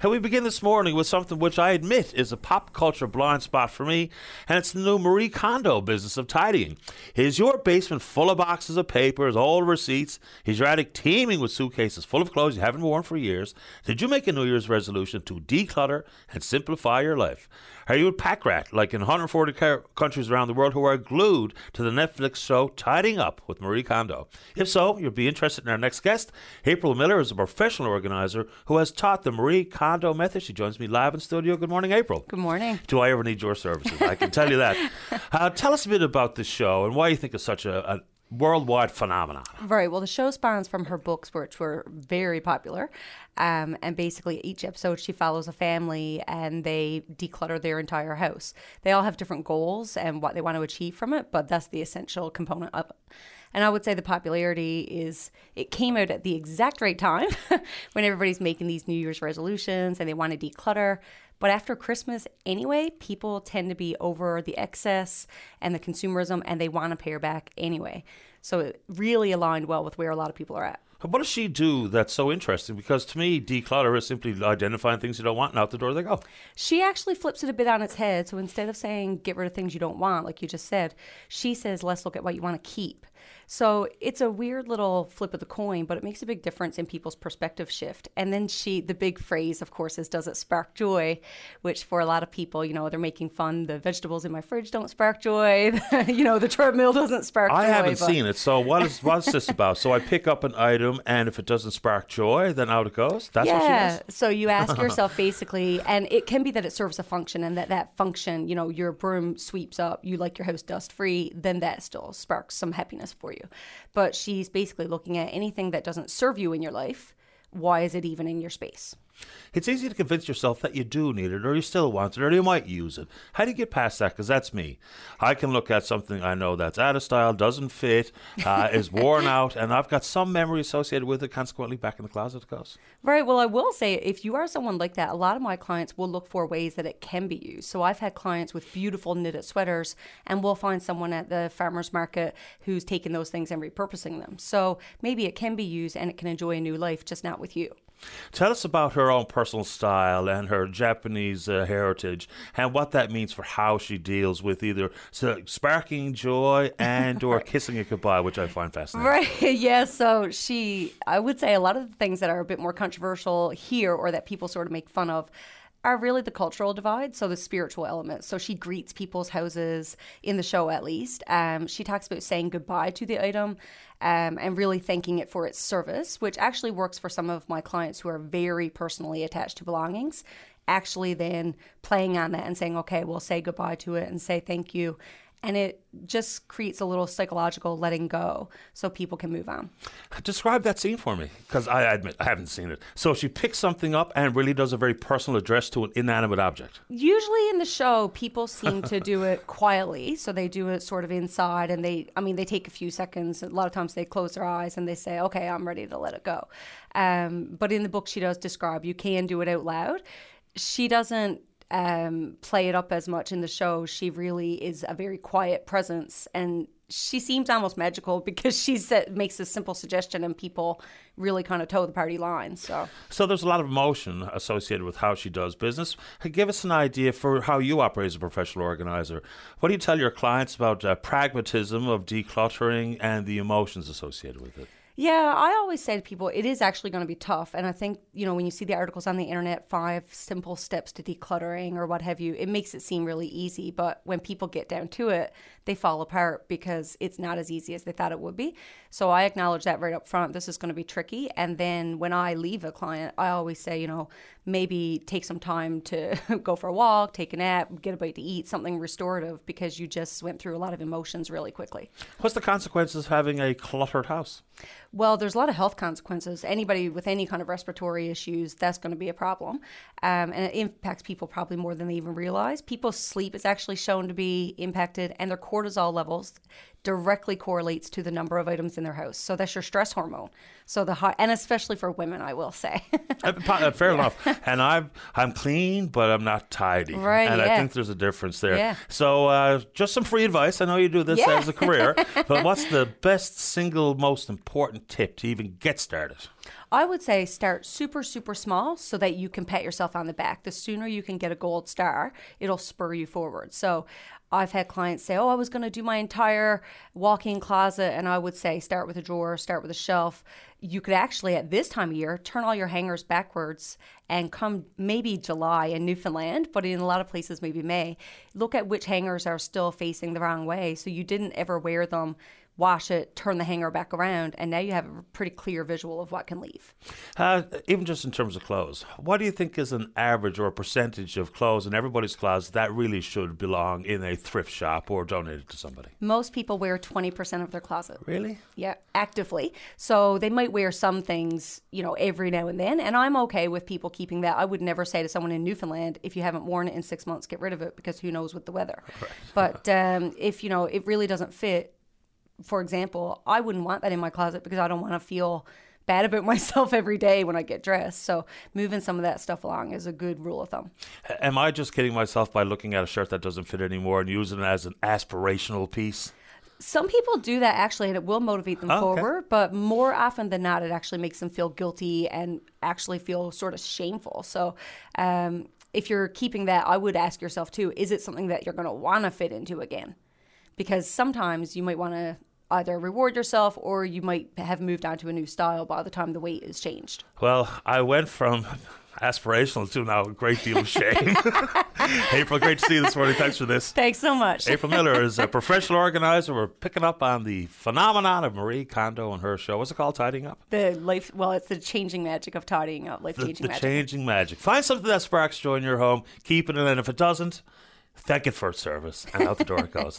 And we begin this morning with something which I admit is a pop culture blind spot for me, and it's the new Marie Kondo business of tidying. Is your basement full of boxes of papers, old receipts? Is your attic teeming with suitcases full of clothes you haven't worn for years? Did you make a New Year's resolution to declutter and simplify your life? Are you a pack rat, like in 140 countries around the world, who are glued to the Netflix show Tidying Up with Marie Kondo? If so, you'll be interested in our next guest. April Miller is a professional organizer who has taught the Marie Kondo method. She joins me live in studio. Good morning, April. Good morning. Do I ever need your services? I can tell you that. Tell us a bit about the show and why you think it's such a worldwide phenomenon. Right. Well, the show spawns from her books, which were very popular. And basically, each episode, she follows a family and they declutter their entire house. They all have different goals and what they want to achieve from it, but that's the essential component of it. And I would say the popularity it came out at the exact right time when everybody's making these New Year's resolutions and they want to declutter. But after Christmas anyway, people tend to be over the excess and the consumerism, and they want to pare back anyway. So it really aligned well with where a lot of people are at. What does she do that's so interesting? Because to me, declutter is simply identifying things you don't want, and out the door they go. She actually flips it a bit on its head. So instead of saying get rid of things you don't want, like you just said, she says let's look at what you want to keep. So it's a weird little flip of the coin, but it makes a big difference in people's perspective shift. And then the big phrase, of course, is does it spark joy? Which for a lot of people, they're making fun. The vegetables in my fridge don't spark joy. The treadmill doesn't spark joy. I haven't seen it. So what's this about? So I pick up an item, and if it doesn't spark joy, then out it goes? That's what she does? So you ask yourself basically, and it can be that it serves a function, and that function, your broom sweeps up, you like your house dust free, then that still sparks some happiness for you. But she's basically looking at anything that doesn't serve you in your life. Why is it even in your space? It's easy to convince yourself that you do need it, or you still want it, or you might use it. How do you get past that? Because that's me. I can look at something I know that's out of style, doesn't fit, is worn out, and I've got some memory associated with it. Consequently, back in the closet it goes. Right. Well, I will say, if you are someone like that, a lot of my clients will look for ways that it can be used. So I've had clients with beautiful knitted sweaters, and we'll find someone at the farmer's market who's taking those things and repurposing them. So maybe it can be used and it can enjoy a new life, just not with you. Tell us about her own personal style and her Japanese heritage and what that means for how she deals with either sparking joy and or kissing it goodbye, which I find fascinating. Right, yeah, so I would say a lot of the things that are a bit more controversial here or that people sort of make fun of are really the cultural divide, so the spiritual element. So she greets people's houses, in the show at least. She talks about saying goodbye to the item and really thanking it for its service, which actually works for some of my clients who are very personally attached to belongings. Actually then playing on that and saying, okay, we'll say goodbye to it and say thank you. And it just creates a little psychological letting go so people can move on. Describe that scene for me, because I admit I haven't seen it. So she picks something up and really does a very personal address to an inanimate object. Usually in the show, people seem to do it quietly. So they do it sort of inside and they take a few seconds. A lot of times they close their eyes and they say, okay, I'm ready to let it go. But in the book, she does describe you can do it out loud. She doesn't play it up as much in the show. She really is a very quiet presence, and she seems almost magical because she makes a simple suggestion and people really kind of toe the party line. So there's a lot of emotion associated with how she does business. Give us an idea for how you operate as a professional organizer. What do you tell your clients about pragmatism of decluttering and the emotions associated with it? Yeah, I always say to people, it is actually going to be tough. And I think, when you see the articles on the internet, 5 simple steps to decluttering or what have you, it makes it seem really easy. But when people get down to it, they fall apart because it's not as easy as they thought it would be. So I acknowledge that right up front. This is going to be tricky. And then when I leave a client, I always say, maybe take some time to go for a walk, take a nap, get a bite to eat, something restorative, because you just went through a lot of emotions really quickly. What's the consequences of having a cluttered house? Well, there's a lot of health consequences. Anybody with any kind of respiratory issues, that's going to be a problem. And it impacts people probably more than they even realize. People's sleep is actually shown to be impacted, and their cortisol levels directly correlates to the number of items in their house. So that's your stress hormone. So and especially for women, I will say. Fair enough. And I'm clean, but I'm not tidy. Right, and I think there's a difference there. Yeah. So just some free advice. I know you do this as a career, but what's the best single most important tip to even get started? I would say start super, super small so that you can pat yourself on the back. The sooner you can get a gold star, it'll spur you forward. So I've had clients say, oh, I was going to do my entire walk-in closet. And I would say, start with a drawer, start with a shelf. You could actually, at this time of year, turn all your hangers backwards and come maybe July in Newfoundland, but in a lot of places, maybe May, look at which hangers are still facing the wrong way. So you didn't ever wear them, wash it, turn the hanger back around, and now you have a pretty clear visual of what can leave. Even just in terms of clothes, what do you think is an average or a percentage of clothes in everybody's closet that really should belong in a thrift shop or donated to somebody? Most people wear 20% of their closet. Really? Yeah, actively. So they might wear some things, every now and then, and I'm okay with people keeping that. I would never say to someone in Newfoundland, if you haven't worn it in 6 months, get rid of it, because who knows with the weather. Right. But if, it really doesn't fit, for example, I wouldn't want that in my closet because I don't want to feel bad about myself every day when I get dressed. So moving some of that stuff along is a good rule of thumb. Am I just kidding myself by looking at a shirt that doesn't fit anymore and using it as an aspirational piece? Some people do that actually, and it will motivate them forward, but more often than not, it actually makes them feel guilty and actually feel sort of shameful. So if you're keeping that, I would ask yourself too, is it something that you're going to want to fit into again? Because sometimes you might want to either reward yourself or you might have moved on to a new style by the time the weight is changed. Well, I went from aspirational to now a great deal of shame. April, great to see you this morning. Thanks for this. Thanks so much. April Miller is a professional organizer. We're picking up on the phenomenon of Marie Kondo and her show. What's it called? Tidying Up? It's the changing magic of tidying up. Life-changing magic. The changing magic. Find something that sparks joy in your home. Keep it in, and if it doesn't, thank it for its service. And out the door it goes.